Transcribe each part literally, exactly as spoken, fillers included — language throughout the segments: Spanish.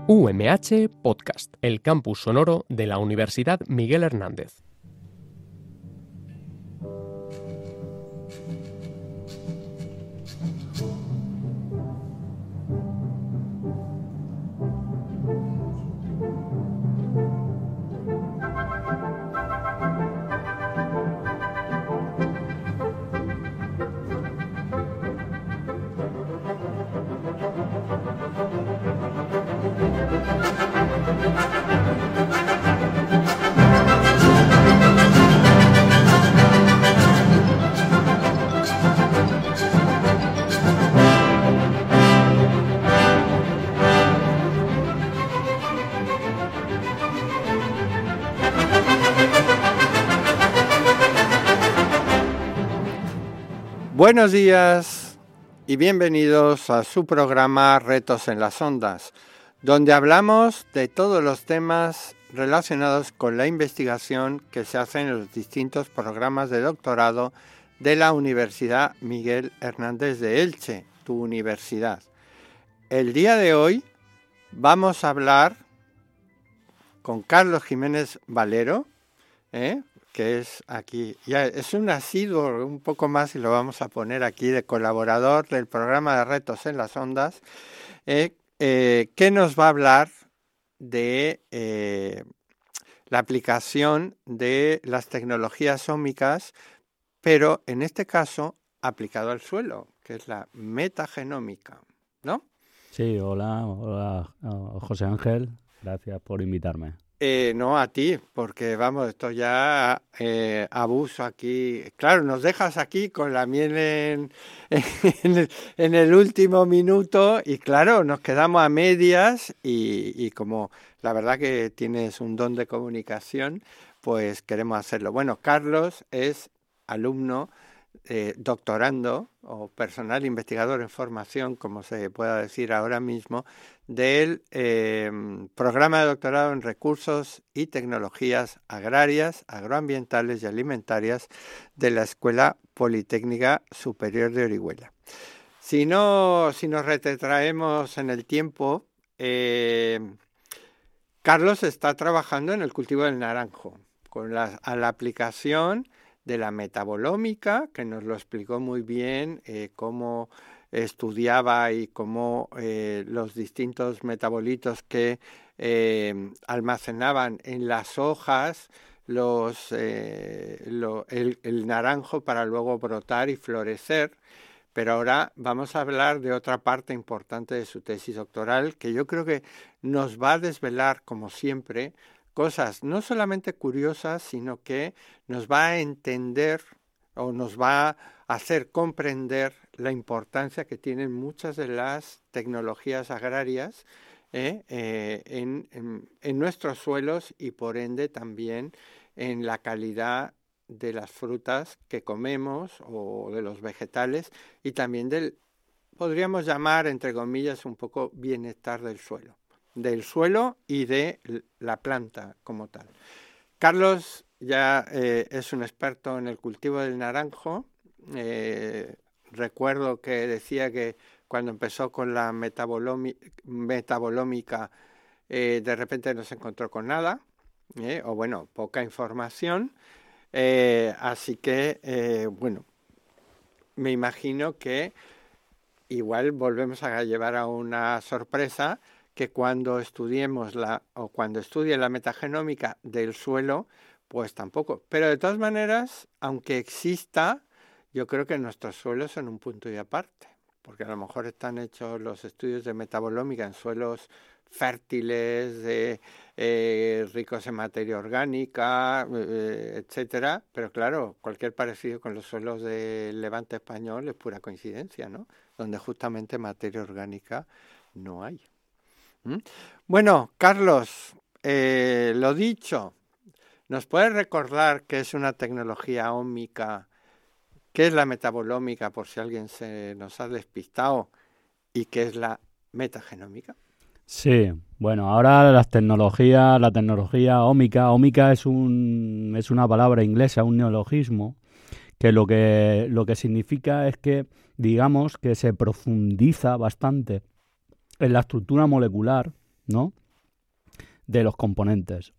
U M H Podcast, el campus sonoro de la Universidad Miguel Hernández. Buenos días y bienvenidos a su programa Retos en las Ondas, donde hablamos de todos los temas relacionados con la investigación que se hace en los distintos programas de doctorado de la Universidad Miguel Hernández de Elche, tu universidad. El día de hoy vamos a hablar con Carlos Jiménez Valero, ¿eh? que es aquí, ya es un asiduo, un poco más y lo vamos a poner aquí de colaborador del programa de Retos en las Ondas, eh, eh, que nos va a hablar de eh, la aplicación de las tecnologías ómicas, pero en este caso aplicado al suelo, que es la metagenómica, ¿no? Sí, hola, hola José Ángel, gracias por invitarme. Eh, no, a ti, porque vamos, esto ya eh, abuso aquí. Claro, nos dejas aquí con la miel en, en, el, en el último minuto y claro, nos quedamos a medias y, y como la verdad que tienes un don de comunicación, pues queremos hacerlo. Bueno, Carlos es alumno, eh, doctorando o personal investigador en formación, como se pueda decir ahora mismo, del eh, programa de doctorado en recursos y tecnologías agrarias, agroambientales y alimentarias de la Escuela Politécnica Superior de Orihuela. Si no, si nos retrotraemos en el tiempo, eh, Carlos está trabajando en el cultivo del naranjo, con la, a la aplicación de la metabolómica, que nos lo explicó muy bien, eh, cómo estudiaba y cómo eh, los distintos metabolitos que eh, almacenaban en las hojas los, eh, lo, el, el naranjo para luego brotar y florecer. Pero ahora vamos a hablar de otra parte importante de su tesis doctoral, que yo creo que nos va a desvelar, como siempre, cosas no solamente curiosas, sino que nos va a entender o nos va a hacer comprender la importancia que tienen muchas de las tecnologías agrarias eh, eh, en, en, en nuestros suelos y por ende también en la calidad de las frutas que comemos o de los vegetales y también del, podríamos llamar entre comillas, un poco bienestar del suelo. del suelo y de la planta como tal. Carlos ya eh, es un experto en el cultivo del naranjo. Eh, recuerdo que decía que cuando empezó con la metabolómica eh, de repente no se encontró con nada, eh, o bueno, poca información. Eh, así que, eh, bueno, me imagino que igual volvemos a llevar a una sorpresa que cuando estudiemos la o cuando estudie la metagenómica del suelo, pues tampoco. Pero de todas maneras, aunque exista, yo creo que nuestros suelos son un punto y aparte, porque a lo mejor están hechos los estudios de metabolómica en suelos fértiles, de, eh, ricos en materia orgánica, eh, etcétera. Pero claro, cualquier parecido con los suelos del Levante español es pura coincidencia, ¿no? Donde justamente materia orgánica no hay. ¿Mm? Bueno, Carlos, eh, lo dicho, ¿nos puedes recordar qué es una tecnología ómica? ¿Qué es la metabolómica, por si alguien se nos ha despistado? ¿Y qué es la metagenómica? Sí, bueno, ahora las tecnologías, la tecnología ómica, ómica es un es una palabra inglesa, un neologismo, que lo que lo que significa es que, digamos, que se profundiza bastante en la estructura molecular ¿no? De los componentes.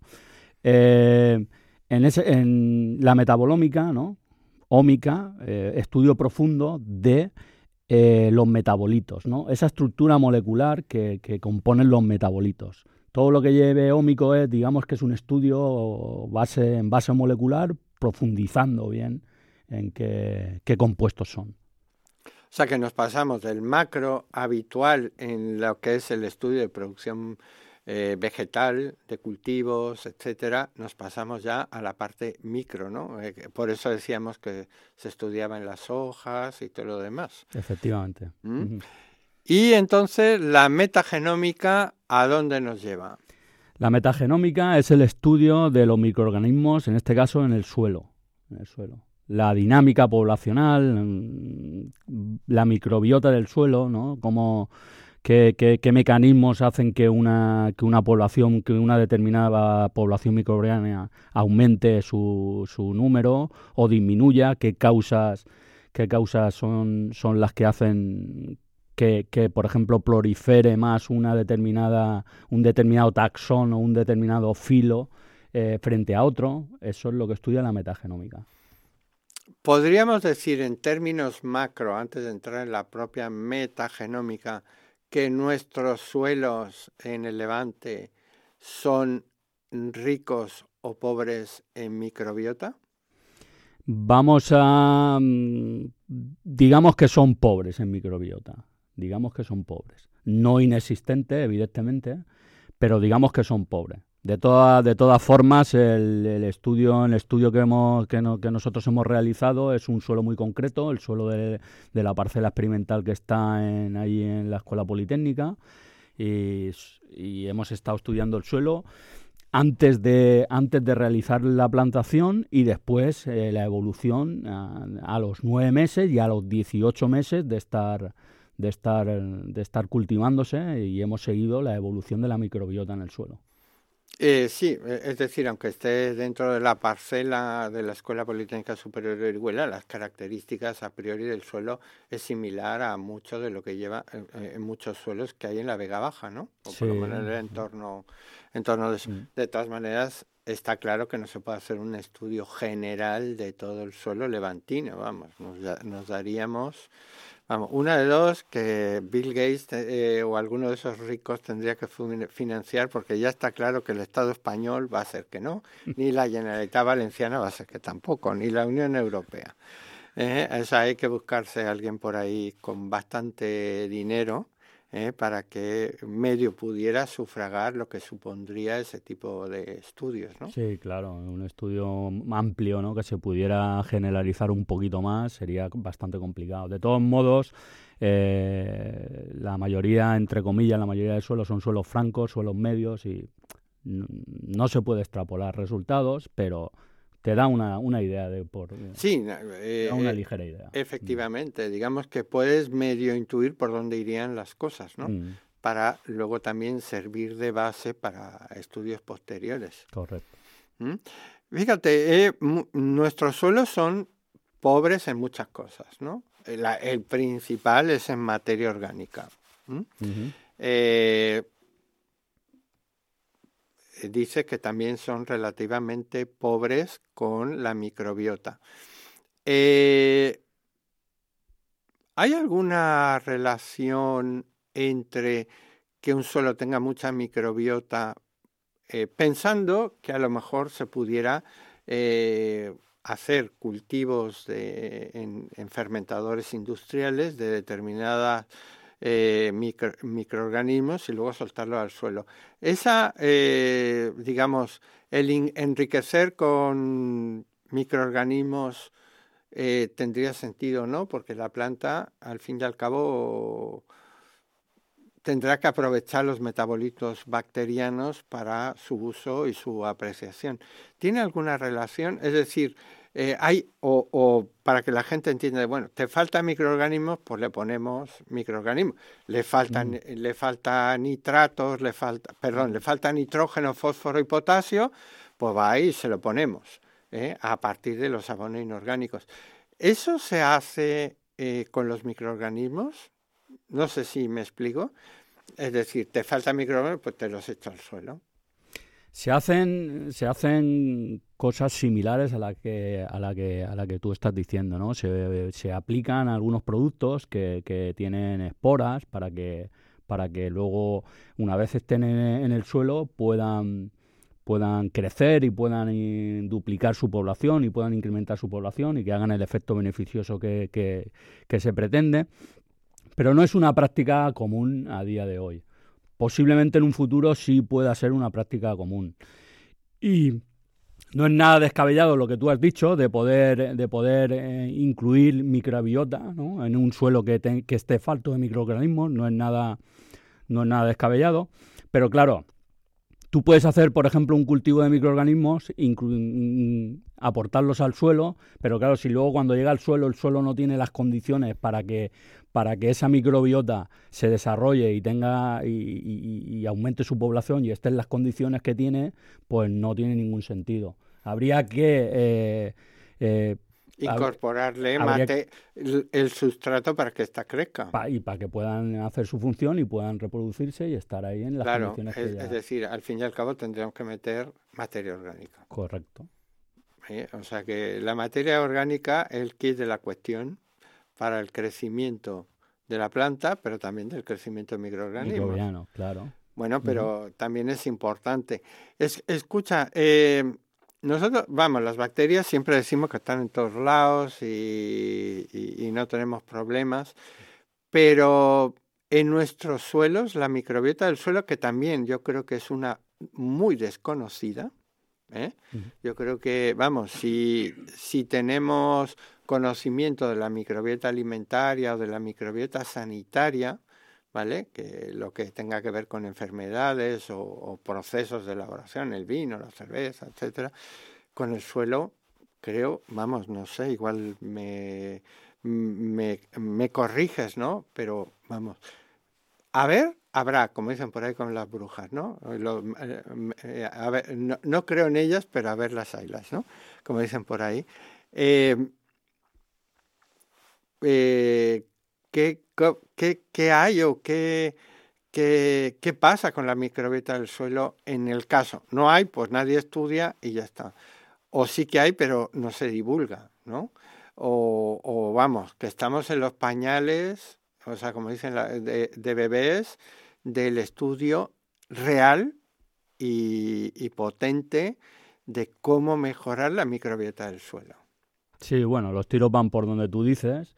Eh, en, ese, en la metabolómica, ¿no? Ómica, eh, estudio profundo de eh, los metabolitos, ¿no? Esa estructura molecular que, que componen los metabolitos. Todo lo que lleve ómico es, digamos que es un estudio base, en base molecular, profundizando bien en qué, qué compuestos son. O sea que nos pasamos del macro habitual en lo que es el estudio de producción eh, vegetal, de cultivos, etcétera, nos pasamos ya a la parte micro, ¿no? Eh, por eso decíamos que se estudiaba en las hojas y todo lo demás. Efectivamente. ¿Mm? Uh-huh. Y entonces, la metagenómica, ¿a dónde nos lleva? La metagenómica es el estudio de los microorganismos, en este caso en el suelo. En el suelo. La dinámica poblacional, la microbiota del suelo, ¿no? Cómo, qué, qué, qué mecanismos hacen que una, que una población, que una determinada población microbiana aumente su, su número o disminuya, qué causas, qué causas son, son las que hacen que, que, por ejemplo, prolifere más una determinada, un determinado taxón o un determinado filo eh, frente a otro. Eso es lo que estudia la metagenómica. Podríamos decir en términos macro, antes de entrar en la propia metagenómica, que nuestros suelos en el Levante son ricos o pobres en microbiota. Vamos a... digamos que son pobres en microbiota. Digamos que son pobres. No inexistentes, evidentemente, pero digamos que son pobres. De todas de todas formas, el, el estudio el estudio que hemos que, no, que nosotros hemos realizado es un suelo muy concreto, el suelo de, de la parcela experimental que está en, ahí en la Escuela Politécnica, y, y hemos estado estudiando el suelo antes de antes de realizar la plantación y después eh, la evolución a, a los nueve meses y a los dieciocho meses de estar de estar de estar cultivándose, y hemos seguido la evolución de la microbiota en el suelo. Eh, sí, es decir, aunque esté dentro de la parcela de la Escuela Politécnica Superior de Orihuela, las características a priori del suelo es similar a mucho de lo que lleva en, en muchos suelos que hay en la Vega Baja, ¿no? O sí. por lo menos en el entorno, entorno de eso. Mm. De todas maneras, está claro que no se puede hacer un estudio general de todo el suelo levantino, vamos, nos, nos daríamos... Vamos, una de dos que Bill Gates eh, o alguno de esos ricos tendría que financiar, porque ya está claro que el Estado español va a ser que no, ni la Generalitat Valenciana va a ser que tampoco, ni la Unión Europea. Eh, o sea, hay que buscarse a alguien por ahí con bastante dinero eh, para que medio pudiera sufragar lo que supondría ese tipo de estudios, ¿no? Sí, claro, un estudio amplio, ¿no? Que se pudiera generalizar un poquito más sería bastante complicado. De todos modos, eh, la mayoría, entre comillas, la mayoría de suelos son suelos francos, suelos medios, y no, no se puede extrapolar resultados, pero te da una, una idea de por sí, eh, da una eh, ligera idea. Efectivamente, mm. digamos que puedes medio intuir por dónde irían las cosas, ¿no? Mm. Para luego también servir de base para estudios posteriores. Correcto. ¿Mm? Fíjate, eh, m- nuestros suelos son pobres en muchas cosas, ¿no? El, el principal es en materia orgánica. ¿Mm? Uh-huh. Eh, dice que también son relativamente pobres con la microbiota. Eh, ¿Hay alguna relación entre que un suelo tenga mucha microbiota, eh, pensando que a lo mejor se pudiera eh, hacer cultivos de, en, en fermentadores industriales de determinadas Eh, micro, microorganismos y luego soltarlo al suelo? Esa, eh, digamos, el in, enriquecer con microorganismos eh, tendría sentido, ¿no? Porque la planta, al fin y al cabo, tendrá que aprovechar los metabolitos bacterianos para su uso y su apreciación. ¿Tiene alguna relación? Es decir, Eh, hay, o, o para que la gente entienda, bueno, te faltan microorganismos, pues le ponemos microorganismos. Le faltan, mm. le falta nitratos, le falta, perdón, mm. le falta nitrógeno, fósforo y potasio, pues va ahí y se lo ponemos, ¿eh? A partir de los abonos inorgánicos. ¿Eso se hace eh, con los microorganismos? No sé si me explico. Es decir, te falta microorganismos, pues te los echo al suelo. Se hacen, se hacen cosas similares a la que, a la que, a la que tú estás diciendo, ¿no? Se, se aplican algunos productos que, que tienen esporas para que, para que luego, una vez estén en, en el suelo, puedan, puedan crecer y puedan y, duplicar su población y puedan incrementar su población y que hagan el efecto beneficioso que, que, que se pretende. Pero no es una práctica común a día de hoy. Posiblemente en un futuro sí pueda ser una práctica común. Y no es nada descabellado lo que tú has dicho de poder, de poder eh, incluir microbiota, ¿no? En un suelo que, te, que esté falto de microorganismos. No es nada, no es nada descabellado. Pero claro, tú puedes hacer, por ejemplo, un cultivo de microorganismos, inclu- aportarlos al suelo, pero claro, si luego cuando llega al suelo, el suelo no tiene las condiciones para que para que esa microbiota se desarrolle y tenga y, y, y aumente su población y esté en las condiciones que tiene, pues no tiene ningún sentido. Habría que eh, eh, incorporarle hab- mate, el, el sustrato para que ésta crezca. Pa, y para que puedan hacer su función y puedan reproducirse y estar ahí en las claro, condiciones es, que ya... es decir, al fin y al cabo tendríamos que meter materia orgánica. Correcto. ¿Eh? O sea que la materia orgánica es el kit de la cuestión para el crecimiento de la planta, pero también del crecimiento de microorganismos. Microbiano, claro. Bueno, pero uh-huh. también es importante. Es, escucha, eh, nosotros, vamos, las bacterias siempre decimos que están en todos lados y, y, y no tenemos problemas, pero en nuestros suelos, la microbiota del suelo, que también yo creo que es una muy desconocida, ¿eh? Uh-huh. Yo creo que, vamos, si, si tenemos conocimiento de la microbiota alimentaria o de la microbiota sanitaria, ¿vale? Que lo que tenga que ver con enfermedades o, o procesos de elaboración, el vino, la cerveza, etcétera, con el suelo, creo, vamos, no sé, igual me, me, me corriges, ¿no? Pero, vamos, a ver, habrá, como dicen por ahí con las brujas, ¿no? Lo, eh, a ver, no, no creo en ellas, pero a ver las haylas, ¿no? Como dicen por ahí. Eh, eh, ¿qué, qué, ¿Qué hay o qué, qué, qué pasa con la microbiota del suelo en el caso? No hay, pues nadie estudia y ya está. O sí que hay, pero no se divulga, ¿no? O, o vamos, que estamos en los pañales, o sea, como dicen, la, de, de bebés, del estudio real y, y potente de cómo mejorar la microbiota del suelo. Sí, bueno, los tiros van por donde tú dices.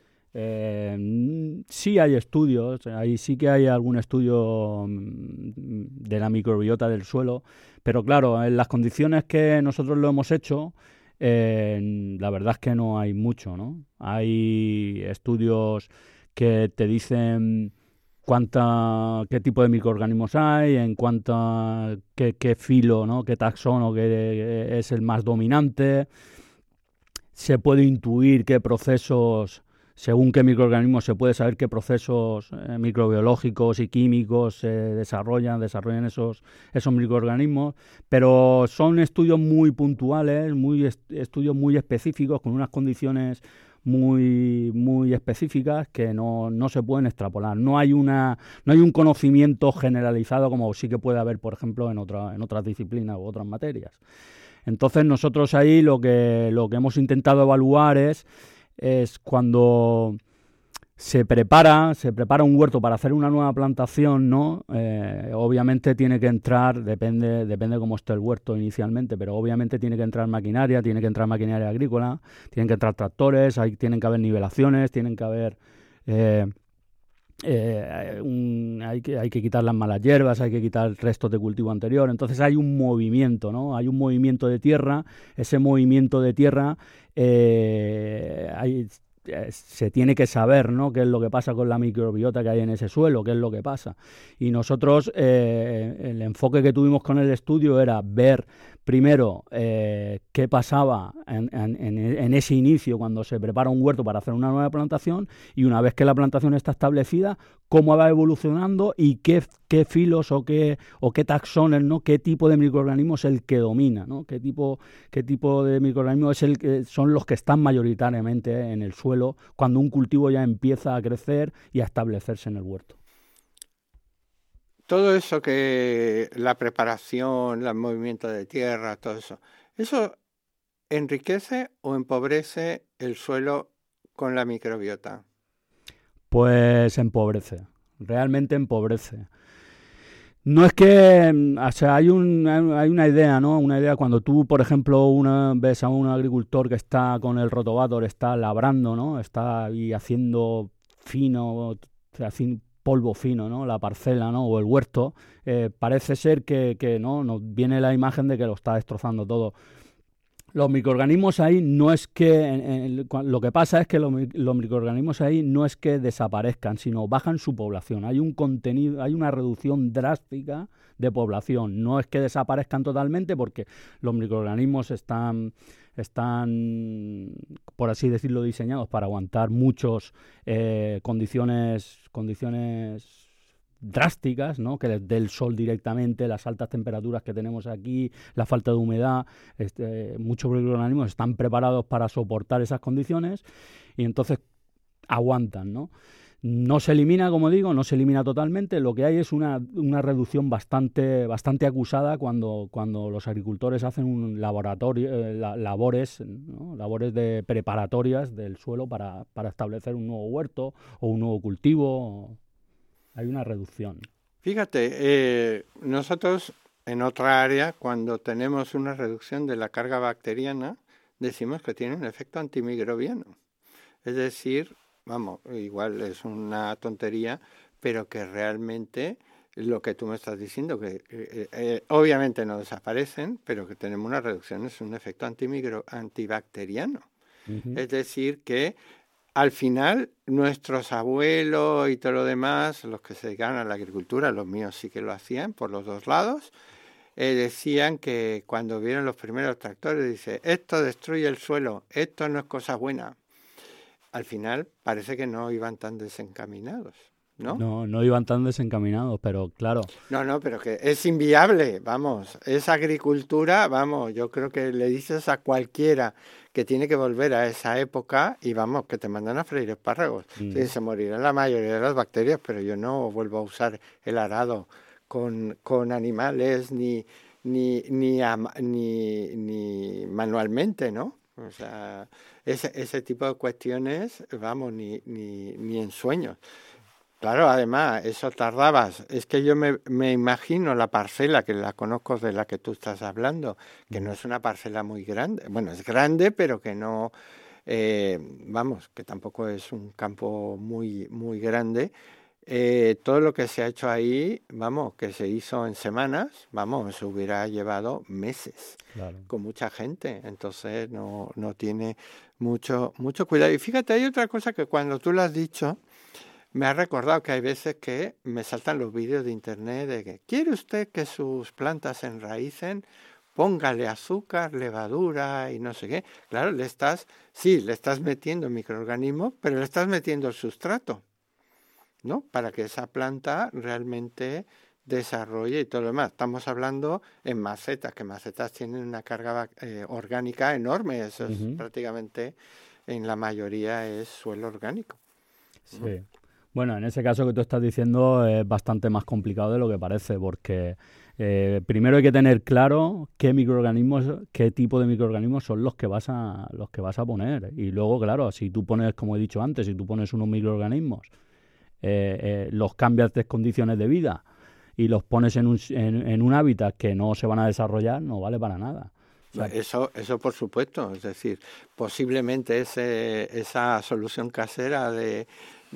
Eh, sí hay estudios, ahí sí que hay algún estudio de la microbiota del suelo, pero claro, en las condiciones que nosotros lo hemos hecho, eh, la verdad es que no hay mucho, ¿no? Hay estudios que te dicen cuánta, qué tipo de microorganismos hay, en cuánta, qué, qué filo, ¿no? Qué taxono que es el más dominante. Se puede intuir qué procesos, según qué microorganismos, se puede saber qué procesos eh, microbiológicos y químicos se desarrollan, desarrollan esos, esos microorganismos, pero son estudios muy puntuales, muy est- estudios muy específicos, con unas condiciones muy muy específicas que no, no se pueden extrapolar. No hay una no hay un conocimiento generalizado como sí que puede haber, por ejemplo, en otra en otras disciplinas u otras materias. Entonces nosotros ahí lo que lo que hemos intentado evaluar es es cuando se prepara se prepara un huerto para hacer una nueva plantación, ¿no? Eh, obviamente tiene que entrar, depende depende cómo esté el huerto inicialmente, pero obviamente tiene que entrar maquinaria, tiene que entrar maquinaria agrícola, tienen que entrar tractores, hay, tienen que haber nivelaciones, tienen que haber eh, eh, un, hay que hay que quitar las malas hierbas, hay que quitar restos de cultivo anterior. Entonces hay un movimiento, ¿no? Hay un movimiento de tierra. Ese movimiento de tierra eh, hay se tiene que saber, ¿no?, qué es lo que pasa con la microbiota que hay en ese suelo, qué es lo que pasa. Y nosotros, eh, el enfoque que tuvimos con el estudio era ver primero eh, qué pasaba en, en, en ese inicio cuando se prepara un huerto para hacer una nueva plantación, y una vez que la plantación está establecida, cómo va evolucionando y qué, qué filos o qué, o qué taxones, ¿no?, qué tipo de microorganismo es el que domina, ¿no?, qué tipo, qué tipo de microorganismo es el que son los que están mayoritariamente en el suelo cuando un cultivo ya empieza a crecer y a establecerse en el huerto. todo eso que la preparación, el movimiento de tierra, todo eso, ¿eso enriquece o empobrece el suelo con la microbiota? Pues empobrece, realmente empobrece. No es que, o sea, hay, un, hay una idea, ¿no? Una idea cuando tú, por ejemplo, una, ves a un agricultor que está con el rotovator, está labrando, ¿no? Está ahí haciendo fino, haciendo polvo fino, ¿no? La parcela, ¿no? O el huerto. Eh, parece ser que, que, ¿no? Nos viene la imagen de que lo está destrozando todo. Los microorganismos ahí no es que, en, en, lo que pasa es que los, los microorganismos ahí no es que desaparezcan, sino bajan su población. Hay un contenido, hay una reducción drástica de población. No es que desaparezcan totalmente porque los microorganismos están, están, por así decirlo, diseñados para aguantar muchas eh, condiciones, condiciones drásticas, ¿no? Que les dé el sol directamente, las altas temperaturas que tenemos aquí, la falta de humedad, este, muchos microorganismos están preparados para soportar esas condiciones y entonces aguantan, ¿no? No se elimina, como digo, no se elimina totalmente, lo que hay es una, una reducción bastante, bastante acusada cuando, cuando los agricultores hacen un laboratorio, eh, la, labores, ¿no? labores de preparatorias del suelo para, para establecer un nuevo huerto o un nuevo cultivo. Hay una reducción. Fíjate, eh, nosotros en otra área, cuando tenemos una reducción de la carga bacteriana, decimos que tiene un efecto antimicrobiano. Es decir, vamos, igual es una tontería, pero que realmente lo que tú me estás diciendo, que eh, eh, obviamente no desaparecen, pero que tenemos una reducción, es un efecto antimicro, antibacteriano. Uh-huh. Es decir, que al final, nuestros abuelos y todo lo demás, los que se dedicaban a la agricultura, los míos sí que lo hacían por los dos lados, eh, decían que cuando vieron los primeros tractores, dice, esto destruye el suelo, esto no es cosa buena. Al final parece que no iban tan desencaminados, ¿no? No, no iban tan desencaminados, pero claro. No, no, pero que es inviable, vamos, esa agricultura, vamos, yo creo que le dices a cualquiera que tiene que volver a esa época y vamos, que te mandan a freír espárragos. Mm. Sí, se morirán la mayoría de las bacterias, pero yo no vuelvo a usar el arado con, con animales ni, ni, ni, ni, ni manualmente, ¿no? O sea, ese, ese tipo de cuestiones, vamos, ni, ni, ni en sueños. Claro, además, eso tardabas. Es que yo me, me imagino la parcela, que la conozco de la que tú estás hablando, que no es una parcela muy grande. Bueno, es grande, pero que no, eh, vamos, que tampoco es un campo muy, muy grande. Eh, todo lo que se ha hecho ahí, vamos, que se hizo en semanas, vamos, se hubiera llevado meses, claro, con mucha gente. Entonces, no, no tiene mucho, mucho cuidado. Y fíjate, hay otra cosa que cuando tú lo has dicho, me ha recordado que hay veces que me saltan los vídeos de internet de que ¿quiere usted que sus plantas se enraícen? Póngale azúcar, levadura y no sé qué. Claro, le estás, sí, le estás metiendo microorganismos, pero le estás metiendo el sustrato, ¿no? Para que esa planta realmente desarrolle y todo lo demás. Estamos hablando en macetas, que macetas tienen una carga eh, orgánica enorme. Eso es uh-huh. prácticamente, en la mayoría, es suelo orgánico. Sí. ¿No? Bueno, en ese caso que tú estás diciendo es bastante más complicado de lo que parece, porque eh, primero hay que tener claro qué microorganismos, qué tipo de microorganismos son los que vas a los que vas a poner. Y luego, claro, si tú pones, como he dicho antes, si tú pones unos microorganismos, eh, eh, los cambias de condiciones de vida y los pones en un, en, en un hábitat que no se van a desarrollar, no vale para nada. O sea, eso, eso por supuesto, es decir, posiblemente ese, esa solución casera de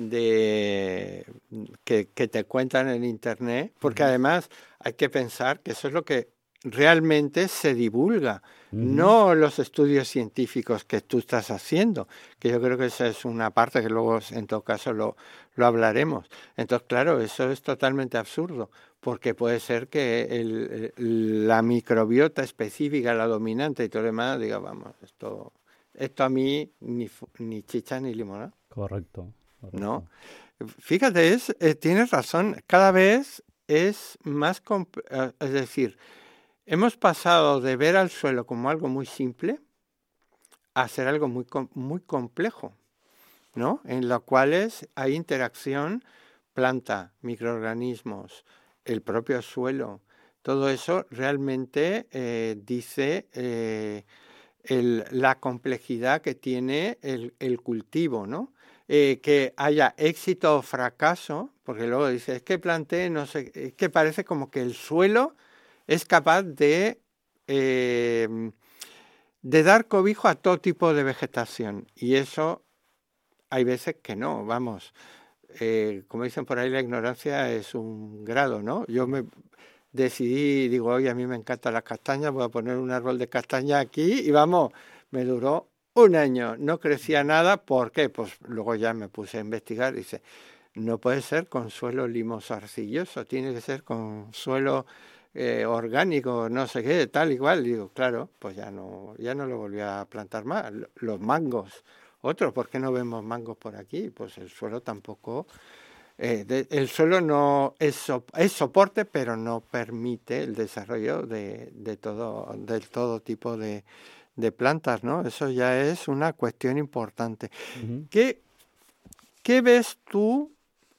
de que, que te cuentan en internet, porque uh-huh. además hay que pensar que eso es lo que realmente se divulga, uh-huh. no los estudios científicos que tú estás haciendo, que yo creo que esa es una parte que luego en todo caso lo, lo hablaremos. Entonces, claro, eso es totalmente absurdo, porque puede ser que el, el, la microbiota específica, la dominante y todo lo demás, diga, vamos, esto, esto a mí ni, ni chicha ni limonada. Correcto. ¿No? Fíjate, es, eh, tienes razón, cada vez es más, comp- eh, es decir, hemos pasado de ver al suelo como algo muy simple a ser algo muy, com- muy complejo, ¿no? En lo cual hay interacción planta, microorganismos, el propio suelo. Todo eso realmente eh, dice eh, el, la complejidad que tiene el, el cultivo, ¿no? Eh, que haya éxito o fracaso, porque luego dice, es que planté, no sé, es que parece como que el suelo es capaz de, eh, de dar cobijo a todo tipo de vegetación. Y eso hay veces que no, vamos. Eh, como dicen por ahí, la ignorancia es un grado, ¿no? Yo me decidí, digo, oye, a mí me encantan las castañas, voy a poner un árbol de castaña aquí y vamos, me duró un año, no crecía nada. ¿Por qué? Pues luego ya me puse a investigar y dice, no puede ser con suelo limoso arcilloso, tiene que ser con suelo eh, orgánico, no sé qué, tal igual. Digo, claro, pues ya no, ya no lo volví a plantar más. Los mangos, otros, ¿por qué no vemos mangos por aquí? Pues el suelo tampoco... Eh, de, el suelo no es, so, es soporte, pero no permite el desarrollo de, de todo, de todo tipo de, de plantas, ¿no? Eso ya es una cuestión importante. Uh-huh. ¿Qué, qué ves tú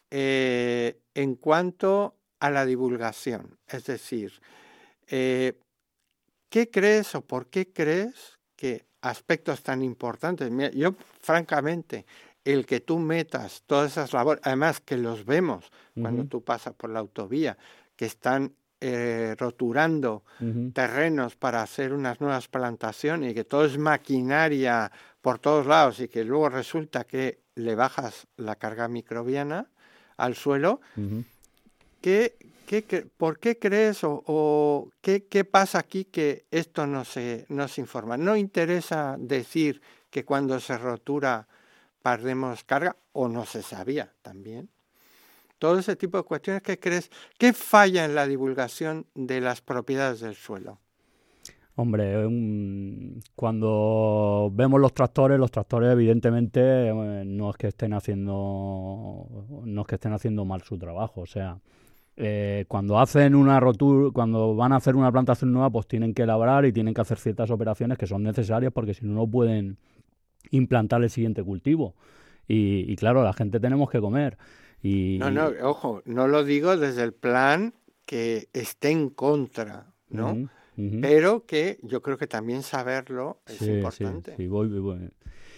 eh, en cuanto a la divulgación? Es decir, eh, ¿qué crees o por qué crees que aspectos tan importantes? Mira, yo, francamente, el que tú metas todas esas labores, además que los vemos uh-huh. cuando tú pasas por la autovía, que están eh, roturando uh-huh. terrenos para hacer unas nuevas plantaciones y que todo es maquinaria por todos lados y que luego resulta que le bajas la carga microbiana al suelo, uh-huh. ¿qué, qué, qué, ¿por qué crees o, o qué, qué pasa aquí que esto no se, no se informa? ¿No interesa decir que cuando se rotura perdemos carga o no se sabía también? Todo ese tipo de cuestiones. ¿Qué crees? ¿Qué falla en la divulgación de las propiedades del suelo? Hombre, um, cuando vemos los tractores, los tractores evidentemente eh, no es que estén haciendo no es que estén haciendo mal su trabajo. O sea, eh, cuando hacen una rotura, cuando van a hacer una plantación nueva, pues tienen que labrar y tienen que hacer ciertas operaciones que son necesarias porque si no, no pueden implantar el siguiente cultivo. Y, y claro, la gente tenemos que comer. Y, no, no, ojo, no lo digo desde el plan que esté en contra, ¿no? Uh-huh, uh-huh. Pero que yo creo que también saberlo es sí, importante. Sí, sí, voy, voy.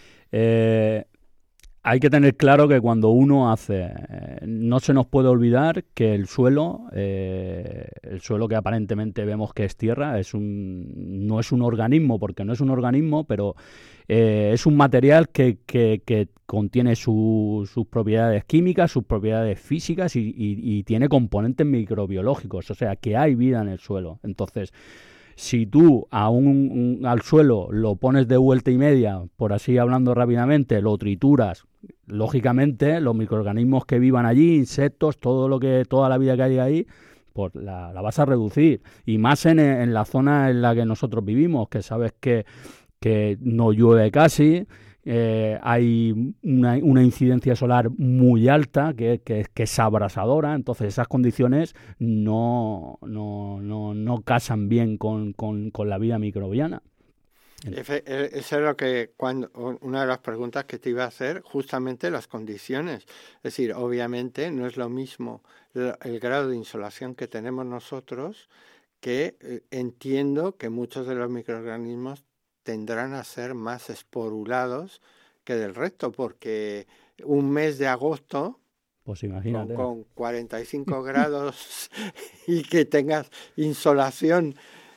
Eh, hay que tener claro que cuando uno hace, eh, no se nos puede olvidar que el suelo, eh, el suelo que aparentemente vemos que es tierra, es un, no es un organismo, porque no es un organismo, pero eh, es un material que, que, que contiene su, sus propiedades químicas, sus propiedades físicas y, y, y tiene componentes microbiológicos, o sea, que hay vida en el suelo. Entonces, si tú a un, un, al suelo lo pones de vuelta y media, por así hablando rápidamente, lo trituras, lógicamente los microorganismos que vivan allí, insectos, todo lo que, toda la vida que hay ahí, pues la, la vas a reducir. Y más en, en la zona en la que nosotros vivimos, que sabes que, que no llueve casi, eh, hay una, una incidencia solar muy alta que, que, que es abrasadora, entonces esas condiciones no, no, no, no casan bien con, con, con la vida microbiana. Eso es lo que, cuando una de las preguntas que te iba a hacer, justamente las condiciones. Es decir, obviamente no es lo mismo el, el grado de insolación que tenemos nosotros, que eh, entiendo que muchos de los microorganismos tendrán a ser más esporulados que del resto, porque un mes de agosto, pues imagínate, con, con cuarenta y cinco grados y que tengas insolación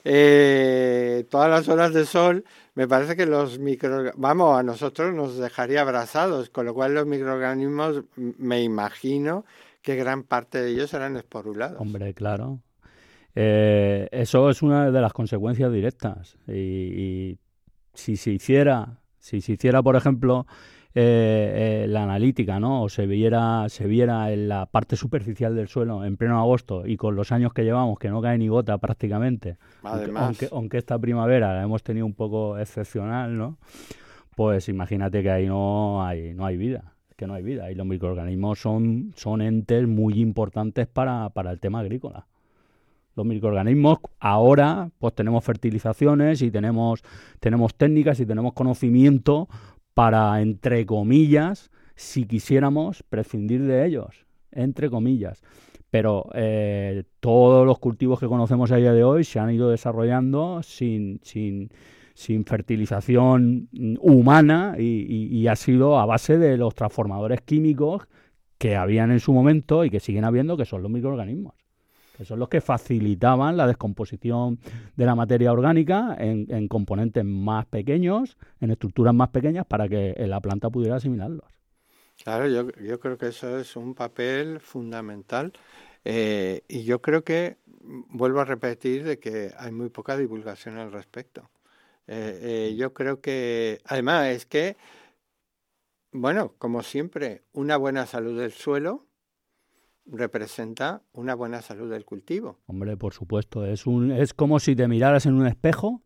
eh, todas las horas de sol, me parece que los micro, vamos, a nosotros nos dejaría abrasados, con lo cual los microorganismos, me imagino que gran parte de ellos serán esporulados. Hombre, claro. Eh, eso es una de las consecuencias directas. Y, y si se hiciera, si se hiciera, por ejemplo, eh, eh, la analítica, ¿no? O se viera, se viera en la parte superficial del suelo en pleno agosto y con los años que llevamos, que no cae ni gota prácticamente, además, aunque, aunque esta primavera la hemos tenido un poco excepcional, ¿no? Pues imagínate que ahí no hay, no hay vida. Que no hay vida. Y los microorganismos son, son entes muy importantes para, para el tema agrícola. Los microorganismos, ahora pues tenemos fertilizaciones y tenemos, tenemos técnicas y tenemos conocimiento para, entre comillas, si quisiéramos prescindir de ellos, entre comillas. pero eh, todos los cultivos que conocemos a día de hoy se han ido desarrollando sin, sin, sin fertilización humana y, y, y ha sido a base de los transformadores químicos que habían en su momento y que siguen habiendo, que son los microorganismos, que son los que facilitaban la descomposición de la materia orgánica en, en componentes más pequeños, en estructuras más pequeñas, para que la planta pudiera asimilarlos. Claro, yo, yo creo que eso es un papel fundamental eh, y yo creo que, vuelvo a repetir, de que hay muy poca divulgación al respecto. Eh, eh, yo creo que, además, es que, bueno, como siempre, una buena salud del suelo representa una buena salud del cultivo. Hombre, por supuesto, es un es como si te miraras en un espejo,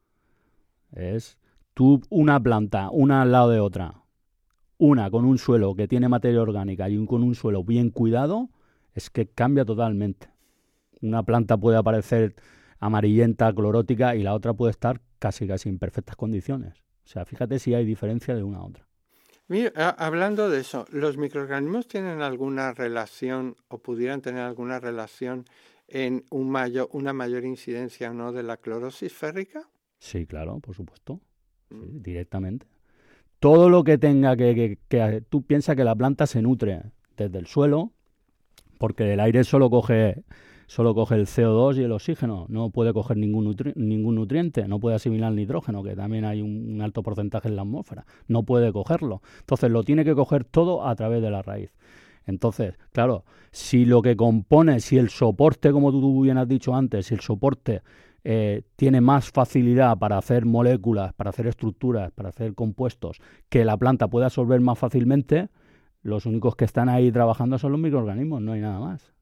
es tú una planta, una al lado de otra, una con un suelo que tiene materia orgánica y un con un suelo bien cuidado, es que cambia totalmente. Una planta puede aparecer amarillenta, clorótica, y la otra puede estar casi casi en perfectas condiciones. O sea, fíjate si hay diferencia de una a otra. Mira, hablando de eso, ¿los microorganismos tienen alguna relación o pudieran tener alguna relación en un mayor, una mayor incidencia o no de la clorosis férrica? Sí, claro, por supuesto, sí, directamente. Todo lo que tenga que, que, que... Tú piensas que la planta se nutre desde el suelo, porque el aire solo coge... Solo coge el C O dos y el oxígeno, no puede coger ningún, nutri- ningún nutriente, no puede asimilar nitrógeno, que también hay un, un alto porcentaje en la atmósfera, no puede cogerlo. Entonces lo tiene que coger todo a través de la raíz. Entonces, claro, si lo que compone, si el soporte, como tú bien has dicho antes, si el soporte eh, tiene más facilidad para hacer moléculas, para hacer estructuras, para hacer compuestos, que la planta puede absorber más fácilmente, los únicos que están ahí trabajando son los microorganismos, no hay nada más.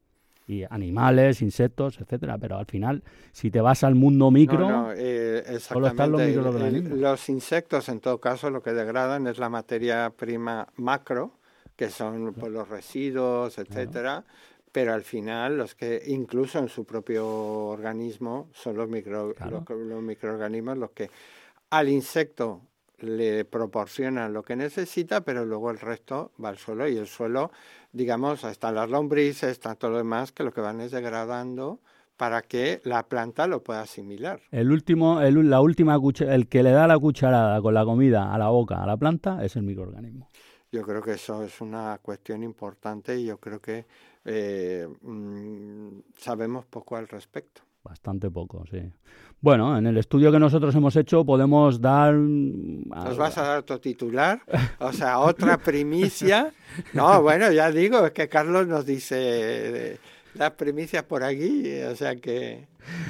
Y animales, insectos, etcétera, pero al final, si te vas al mundo micro, no, no, eh, solo están los microorganismos. El, el, los insectos, en todo caso, lo que degradan es la materia prima macro, que son pues, los residuos, etcétera, claro. Pero al final, los que incluso en su propio organismo son los, micro, claro. los, los microorganismos los que al insecto le proporcionan lo que necesita, pero luego el resto va al suelo y el suelo, digamos, están las lombrices, está todo lo demás, que lo que van es degradando para que la planta lo pueda asimilar. El último, el, la última el que le da la cucharada con la comida a la boca a la planta es el microorganismo. Yo creo que eso es una cuestión importante y yo creo que eh, mmm, sabemos poco al respecto. Bastante poco, sí. Bueno, en el estudio que nosotros hemos hecho podemos dar... ¿Nos vas a dar otro titular? O sea, otra primicia. No, bueno, ya digo, es que Carlos nos dice las primicias por aquí, o sea que...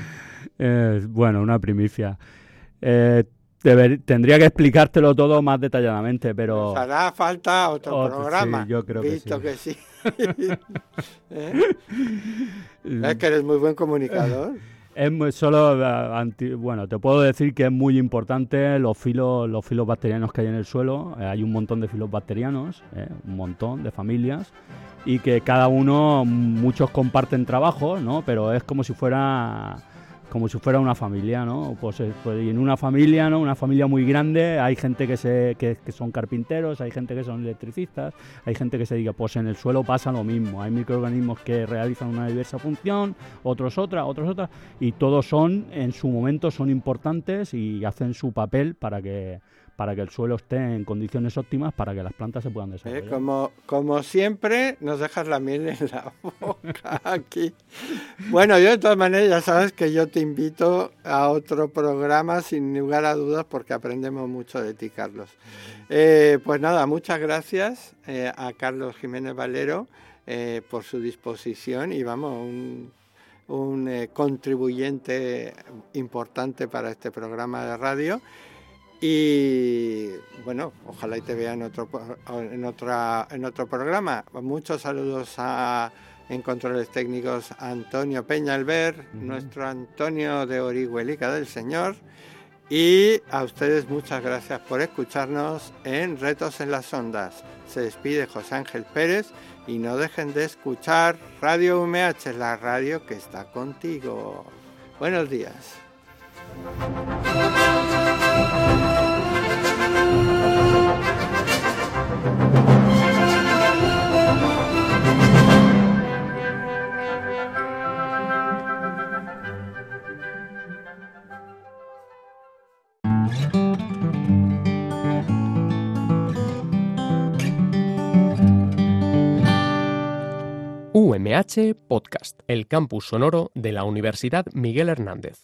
Eh, bueno, una primicia. Eh, deber, tendría que explicártelo todo más detalladamente, pero... Nos hará falta otro, otro programa. Sí, yo creo visto que sí. Que sí. ¿Eh? Es que eres muy buen comunicador. Es muy, solo, uh, anti, bueno, te puedo decir que es muy importante los filos, los filos bacterianos que hay en el suelo. Eh, hay un montón de filos bacterianos, eh, un montón de familias, y que cada uno, muchos comparten trabajo, ¿no? Pero es como si fuera... como si fuera una familia, ¿no? Pues, pues y en una familia, ¿no? Una familia muy grande, hay gente que se que, que son carpinteros, hay gente que son electricistas, hay gente que se diga, pues en el suelo pasa lo mismo, hay microorganismos que realizan una diversa función, otros otra, otros otra, y todos son, en su momento, son importantes y hacen su papel para que para que el suelo esté en condiciones óptimas para que las plantas se puedan desarrollar. Eh, como, como siempre, nos dejas la miel en la boca aquí. Bueno, yo de todas maneras ya sabes que yo te invito a otro programa sin lugar a dudas porque aprendemos mucho de ti, Carlos. Eh, pues nada, muchas gracias eh, a Carlos Jiménez Valero eh, por su disposición y vamos, un, un eh, contribuyente importante para este programa de radio. Y bueno, ojalá y te vea en otro en otra en otro programa. Muchos saludos a en controles técnicos a Antonio Peñalver, uh-huh. nuestro Antonio de Orihuelica del Señor, y a ustedes muchas gracias por escucharnos en Retos en las Ondas. Se despide José Ángel Pérez y no dejen de escuchar Radio U M H, la radio que está contigo. Buenos días. U M H Podcast, el campus sonoro de la Universidad Miguel Hernández.